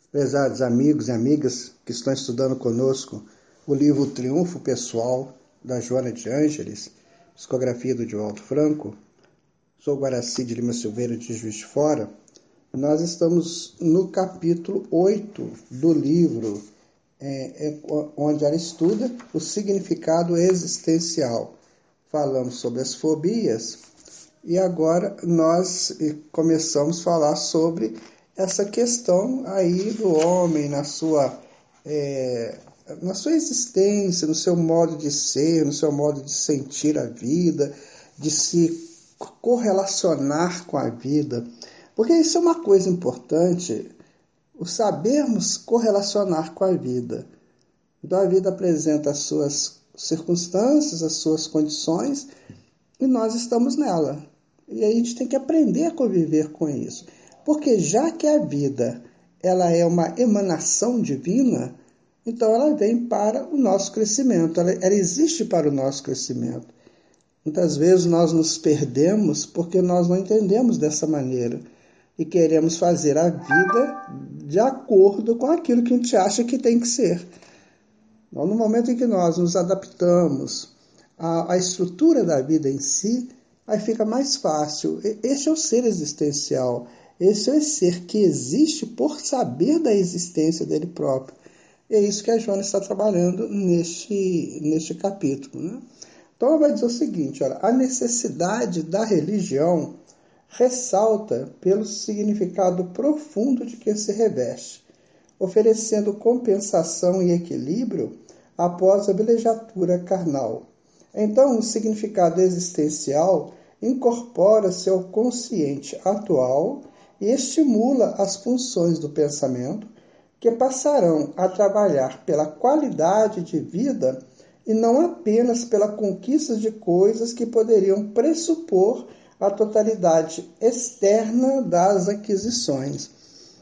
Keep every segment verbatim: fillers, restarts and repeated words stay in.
Prezados amigos e amigas que estão estudando conosco o livro Triunfo Pessoal, da Joana de Ângeles, psicografia do Divaldo Franco, sou Guaraci de Lima Silveira de Juiz de Fora. Nós estamos no capítulo oito do livro, é, é, onde ela estuda o significado existencial. Falamos sobre as fobias e agora nós começamos a falar sobre essa questão aí do homem na sua, é, na sua existência, no seu modo de ser, no seu modo de sentir a vida, de se correlacionar com a vida. Porque isso é uma coisa importante, o sabermos correlacionar com a vida. Então a vida apresenta as suas circunstâncias, as suas condições, e nós estamos nela. E aí a gente tem que aprender a conviver com isso. Porque já que a vida ela é uma emanação divina, então ela vem para o nosso crescimento, ela, ela existe para o nosso crescimento. Muitas vezes nós nos perdemos porque nós não entendemos dessa maneira e queremos fazer a vida de acordo com aquilo que a gente acha que tem que ser. Então, no momento em que nós nos adaptamos à, à estrutura da vida em si, aí fica mais fácil. Este é o ser existencial. Esse é o ser que existe por saber da existência dele próprio. E é isso que a Joana está trabalhando neste, neste capítulo, né? Então ela vai dizer o seguinte, olha, a necessidade da religião ressalta pelo significado profundo de que se reveste, oferecendo compensação e equilíbrio após a vilegiatura carnal. Então o significado existencial incorpora-se ao consciente atual e estimula as funções do pensamento, que passarão a trabalhar pela qualidade de vida e não apenas pela conquista de coisas que poderiam pressupor a totalidade externa das aquisições.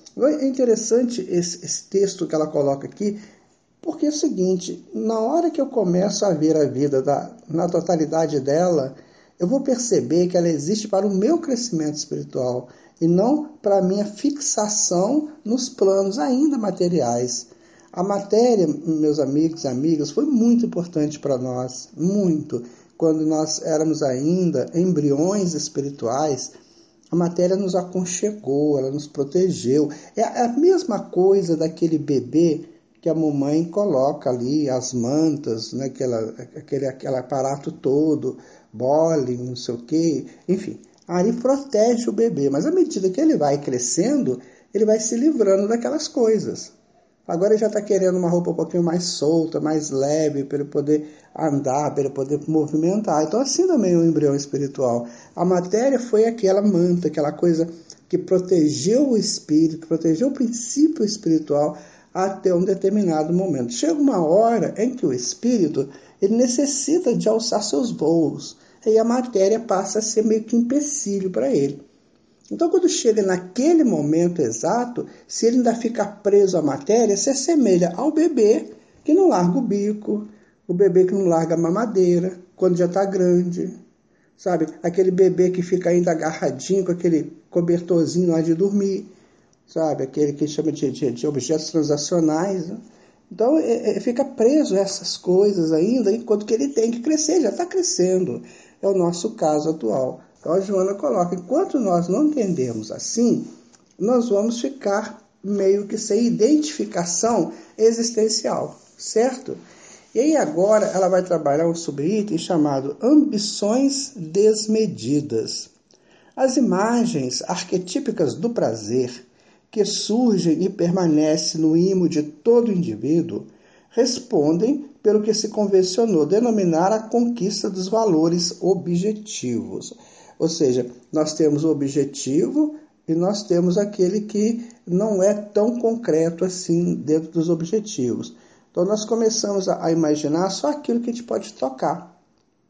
É interessante esse, esse texto que ela coloca aqui, porque é o seguinte, na hora que eu começo a ver a vida da, na totalidade dela, eu vou perceber que ela existe para o meu crescimento espiritual e não para a minha fixação nos planos ainda materiais. A matéria, meus amigos e amigas, foi muito importante para nós, muito. Quando nós éramos ainda embriões espirituais, a matéria nos aconchegou, ela nos protegeu. É a mesma coisa daquele bebê que a mamãe coloca ali, as mantas, né, aquela, aquele, aquele aparato todo, bole, não sei o quê, enfim. Ali protege o bebê, mas à medida que ele vai crescendo, ele vai se livrando daquelas coisas. Agora ele já está querendo uma roupa um pouquinho mais solta, mais leve, para ele poder andar, para ele poder movimentar. Então assim também o embrião espiritual. A matéria foi aquela manta, aquela coisa que protegeu o espírito, que protegeu o princípio espiritual até um determinado momento. Chega uma hora em que o espírito ele necessita de alçar seus voos. Aí a matéria passa a ser meio que empecilho para ele. Então, quando chega naquele momento exato, se ele ainda fica preso à matéria, se assemelha ao bebê que não larga o bico, o bebê que não larga a mamadeira, quando já está grande, sabe? Aquele bebê que fica ainda agarradinho com aquele cobertorzinho lá de dormir, sabe? Aquele que chama de, de, de objetos transacionais, né? Então, é, é, fica preso a essas coisas ainda, enquanto que ele tem que crescer, já está crescendo. É o nosso caso atual. Então, a Joana coloca, enquanto nós não entendemos assim, nós vamos ficar meio que sem identificação existencial, certo? E aí agora ela vai trabalhar um subitem chamado ambições desmedidas. As imagens arquetípicas do prazer, que surgem e permanecem no imo de todo indivíduo, respondem pelo que se convencionou denominar a conquista dos valores objetivos. Ou seja, nós temos o objetivo e nós temos aquele que não é tão concreto assim dentro dos objetivos. Então nós começamos a imaginar só aquilo que a gente pode tocar.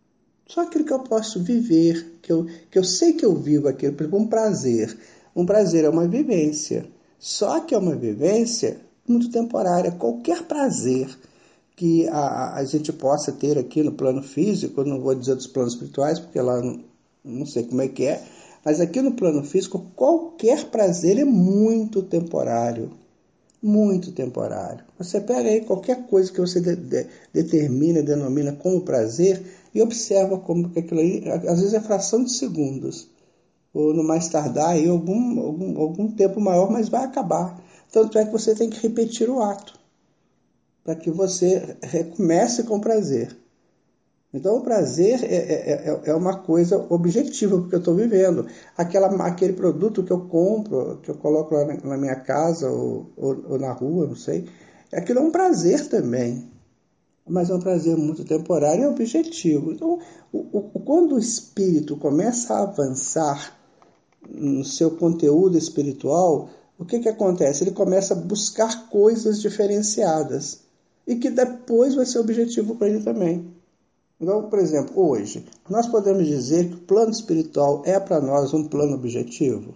Só aquilo que eu posso viver, que eu, que eu sei que eu vivo aquilo, por exemplo, um prazer. Um prazer é uma vivência. Só que é uma vivência muito temporária. Qualquer prazer que a, a gente possa ter aqui no plano físico, eu não vou dizer dos planos espirituais, porque lá não, não sei como é que é, mas aqui no plano físico, qualquer prazer é muito temporário. muito temporário. Você pega aí qualquer coisa que você de, de, determina, denomina como prazer e observa como que aquilo aí, às vezes é fração de segundos, ou no mais tardar aí algum, algum, algum tempo maior, mas vai acabar. Tanto é que você tem que repetir o ato, para que você recomece com prazer. Então o prazer é, é, é uma coisa objetiva, porque eu estou vivendo. Aquela, aquele produto que eu compro, que eu coloco lá na, na minha casa ou, ou, ou na rua, não sei, aquilo é um prazer também. Mas é um prazer muito temporário e objetivo. Então, o, o, quando o espírito começa a avançar no seu conteúdo espiritual, o que, que acontece? Ele começa a buscar coisas diferenciadas e que depois vai ser objetivo para ele também. Então, por exemplo, hoje, nós podemos dizer que o plano espiritual é para nós um plano objetivo?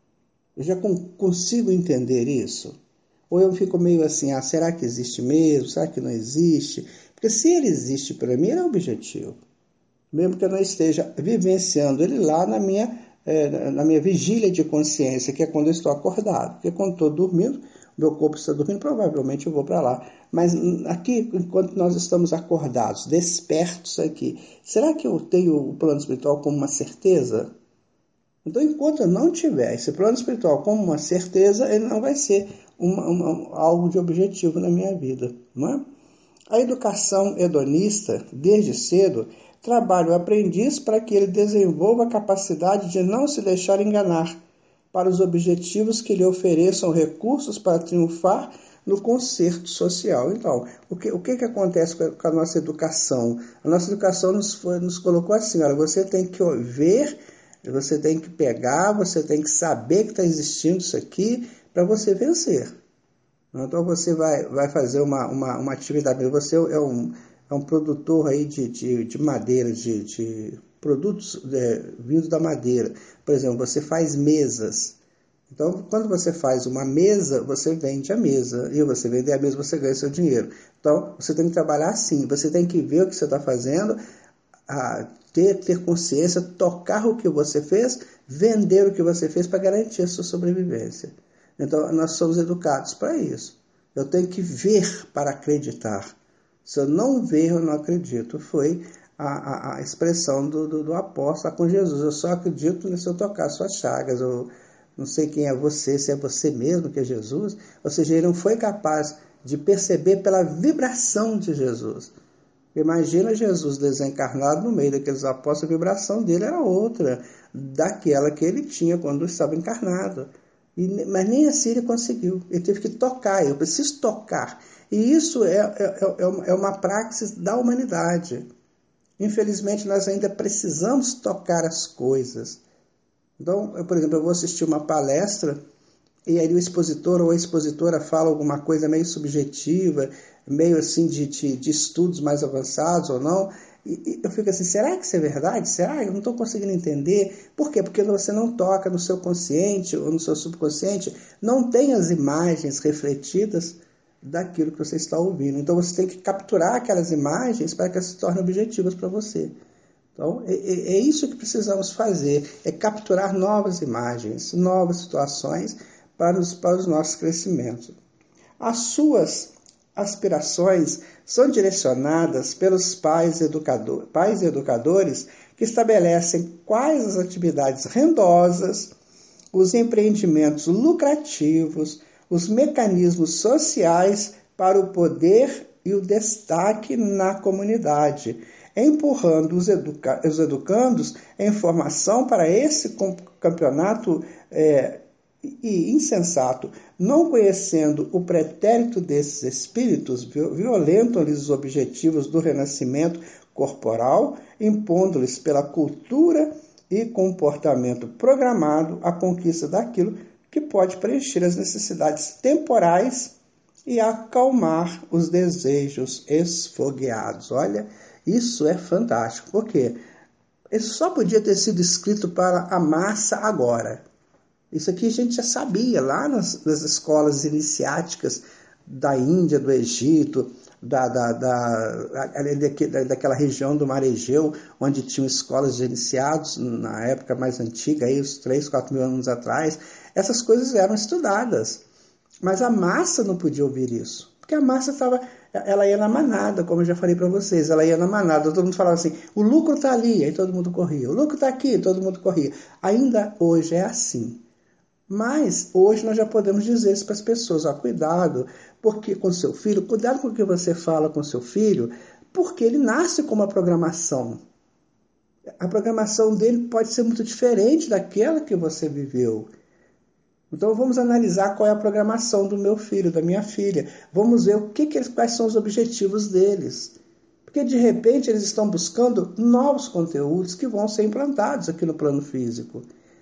Eu já consigo entender isso? Ou eu fico meio assim, ah, será que existe mesmo? Será que não existe? Porque se ele existe para mim, ele é objetivo. Mesmo que eu não esteja vivenciando ele lá na minha, é, na minha vigília de consciência, que é quando eu estou acordado. Porque quando estou dormindo, meu corpo está dormindo, provavelmente eu vou para lá. Mas aqui, enquanto nós estamos acordados, despertos aqui, será que eu tenho o plano espiritual como uma certeza? Então, enquanto eu não tiver esse plano espiritual como uma certeza, ele não vai ser uma, uma, algo de objetivo na minha vida. Não é? A educação hedonista, desde cedo, trabalha o aprendiz para que ele desenvolva a capacidade de não se deixar enganar, para os objetivos que lhe ofereçam recursos para triunfar no concerto social. Então, o que, o que, que acontece com a nossa educação? A nossa educação nos, foi, nos colocou assim, olha, você tem que ver, você tem que pegar, você tem que saber que está existindo isso aqui para você vencer. Então, você vai, vai fazer uma, uma, uma atividade, você é um, é um produtor aí de, de, de madeira, de... de produtos é, vindos da madeira. Por exemplo, você faz mesas. Então, quando você faz uma mesa, você vende a mesa. E você vender a mesa, você ganha seu dinheiro. Então, você tem que trabalhar assim. Você tem que ver o que você está fazendo, a ter, ter consciência, tocar o que você fez, vender o que você fez para garantir a sua sobrevivência. Então, nós somos educados para isso. Eu tenho que ver para acreditar. Se eu não ver, eu não acredito. Foi A, a, a expressão do, do, do apóstolo com Jesus. Eu só acredito se eu tocar suas chagas. Eu não sei quem é você, se é você mesmo que é Jesus. Ou seja, ele não foi capaz de perceber pela vibração de Jesus. Imagina Jesus desencarnado no meio daqueles apóstolos, a vibração dele era outra daquela que ele tinha quando estava encarnado. E, mas nem assim ele conseguiu. Ele teve que tocar. Eu preciso tocar. E isso é, é, é uma praxis da humanidade. Infelizmente, nós ainda precisamos tocar as coisas. Então, eu, por exemplo, eu vou assistir uma palestra e aí o expositor ou a expositora fala alguma coisa meio subjetiva, meio assim de, de, de estudos mais avançados ou não, e, e eu fico assim, será que isso é verdade? Será? Eu não estou conseguindo entender. Por quê? Porque você não toca no seu consciente ou no seu subconsciente, não tem as imagens refletidas daquilo que você está ouvindo. Então você tem que capturar aquelas imagens para que elas se tornem objetivas para você. Então é, é isso que precisamos fazer, é capturar novas imagens, novas situações para os, para os nossos crescimentos. As suas aspirações são direcionadas pelos pais, educador, pais e educadores que estabelecem quais as atividades rendosas, os empreendimentos lucrativos, os mecanismos sociais para o poder e o destaque na comunidade, empurrando os, educa- os educandos em formação para esse campeonato é, e insensato, não conhecendo o pretérito desses espíritos, violentam-lhes os objetivos do renascimento corporal, impondo-lhes pela cultura e comportamento programado a conquista daquilo que pode preencher as necessidades temporais e acalmar os desejos esfogueados. Olha, isso é fantástico, porque isso só podia ter sido escrito para a massa agora. Isso aqui a gente já sabia lá nas, nas escolas iniciáticas da Índia, do Egito, da, da, da, daquela região do Mar Egeu, onde tinham escolas de iniciados, na época mais antiga, aí, uns três, quatro mil anos atrás. Essas coisas eram estudadas. Mas a massa não podia ouvir isso, porque a massa estava, ela ia na manada, como eu já falei para vocês, ela ia na manada, todo mundo falava assim, o lucro está ali, aí todo mundo corria, o lucro está aqui, todo mundo corria. Ainda hoje é assim. Mas hoje nós já podemos dizer isso para as pessoas, ó, cuidado porque com seu filho, cuidado com o que você fala com seu filho, porque ele nasce com uma programação. A programação dele pode ser muito diferente daquela que você viveu. Então vamos analisar qual é a programação do meu filho, da minha filha. Vamos ver o que, que eles, quais são os objetivos deles. Porque de repente eles estão buscando novos conteúdos que vão ser implantados aqui no plano físico.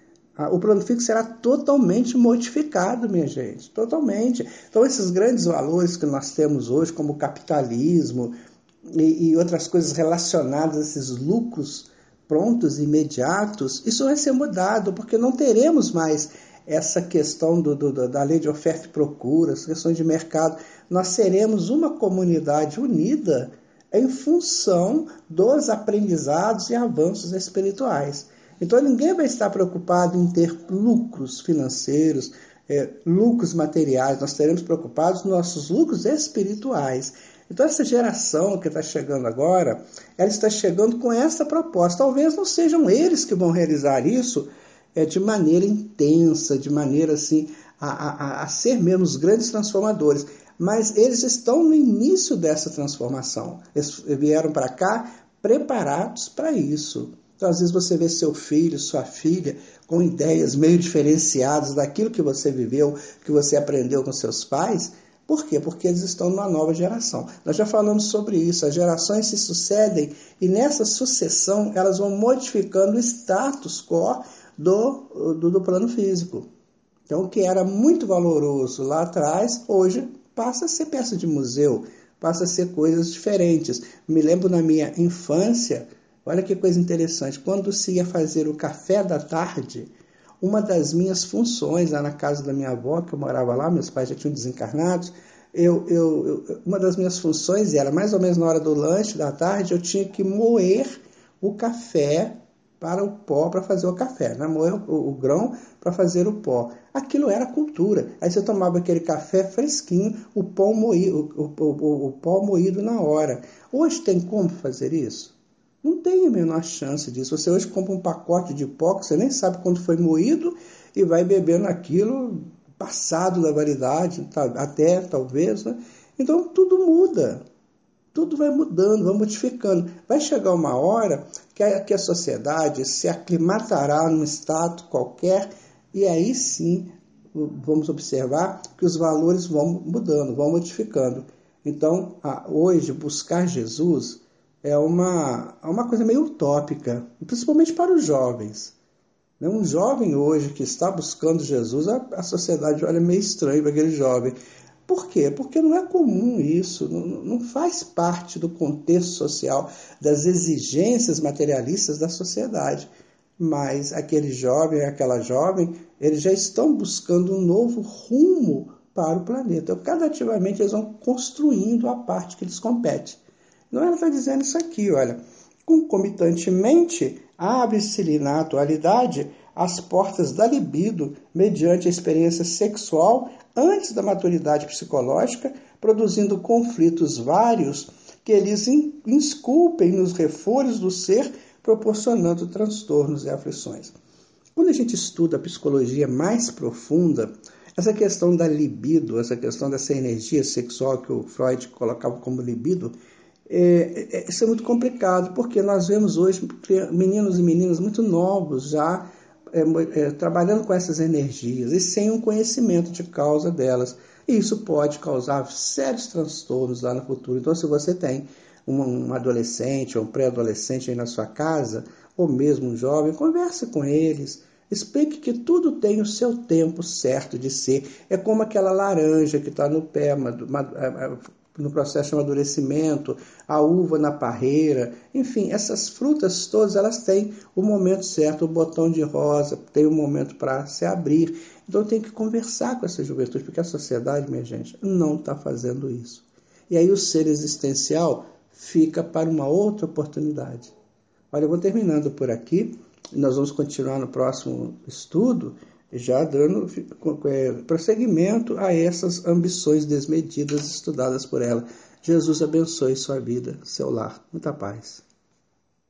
O plano físico será totalmente modificado, minha gente, totalmente. Então esses grandes valores que nós temos hoje, como o capitalismo e, e outras coisas relacionadas a esses lucros prontos e imediatos, isso vai ser mudado, porque não teremos mais essa questão do, do, da lei de oferta e procura, as questões de mercado. Nós seremos uma comunidade unida em função dos aprendizados e avanços espirituais. Então ninguém vai estar preocupado em ter lucros financeiros, é, lucros materiais, nós teremos preocupados nos nossos lucros espirituais. Então essa geração que está chegando agora, ela está chegando com essa proposta. Talvez não sejam eles que vão realizar isso é, de maneira intensa, de maneira assim, a, a, a ser mesmo os grandes transformadores. Mas eles estão no início dessa transformação. Eles vieram para cá preparados para isso. Então, às vezes você vê seu filho, sua filha, com ideias meio diferenciadas daquilo que você viveu, que você aprendeu com seus pais. Por quê? Porque eles estão numa nova geração. Nós já falamos sobre isso, as gerações se sucedem e nessa sucessão elas vão modificando o status quo do, do, do plano físico. Então, o que era muito valoroso lá atrás, hoje passa a ser peça de museu, passa a ser coisas diferentes. Me lembro na minha infância, olha que coisa interessante, quando se ia fazer o café da tarde, uma das minhas funções lá na casa da minha avó, que eu morava lá, meus pais já tinham desencarnados, eu, eu, eu, uma das minhas funções era, mais ou menos na hora do lanche da tarde, eu tinha que moer o café para o pó, para fazer o café, né? Moer o, o grão para fazer o pó. Aquilo era cultura. Aí você tomava aquele café fresquinho, o pó moído, o, o, o, o pó moído na hora. Hoje tem como fazer isso? Não tem a menor chance disso. Você hoje compra um pacote de pó que você nem sabe quando foi moído e vai bebendo aquilo passado da validade, até talvez, né? Então tudo muda. Tudo vai mudando, vai modificando. Vai chegar uma hora que a, que a sociedade se aclimatará num estado qualquer e aí sim vamos observar que os valores vão mudando, vão modificando. Então, a, hoje, buscar Jesus é uma, é uma coisa meio utópica, principalmente para os jovens. Um jovem hoje que está buscando Jesus, a, a sociedade olha meio estranho para aquele jovem. Por quê? Porque não é comum isso, não, não faz parte do contexto social, das exigências materialistas da sociedade. Mas aquele jovem, aquela jovem, eles já estão buscando um novo rumo para o planeta. Então, gradativamente, eles vão construindo a parte que lhes compete. Então, ela está dizendo isso aqui, olha. Concomitantemente, abre-se-lhe na atualidade as portas da libido mediante a experiência sexual antes da maturidade psicológica, produzindo conflitos vários que lhes insculpem nos refores do ser, proporcionando transtornos e aflições. Quando a gente estuda a psicologia mais profunda, essa questão da libido, essa questão dessa energia sexual que o Freud colocava como libido, é, é, isso é muito complicado, porque nós vemos hoje meninos e meninas muito novos já é, é, trabalhando com essas energias e sem um conhecimento de causa delas. E isso pode causar sérios transtornos lá no futuro. Então, se você tem um, um adolescente ou um pré-adolescente aí na sua casa, ou mesmo um jovem, converse com eles. Explique que tudo tem o seu tempo certo de ser. É como aquela laranja que está no pé, no processo de amadurecimento, a uva na parreira, enfim, essas frutas todas, elas têm o momento certo, o botão de rosa, tem o momento para se abrir. Então tem que conversar com essa juventude, porque a sociedade, minha gente, não está fazendo isso. E aí o ser existencial fica para uma outra oportunidade. Olha, eu vou terminando por aqui, nós vamos continuar no próximo estudo, já dando prosseguimento a essas ambições desmedidas estudadas por ela. Jesus abençoe sua vida, seu lar. Muita paz.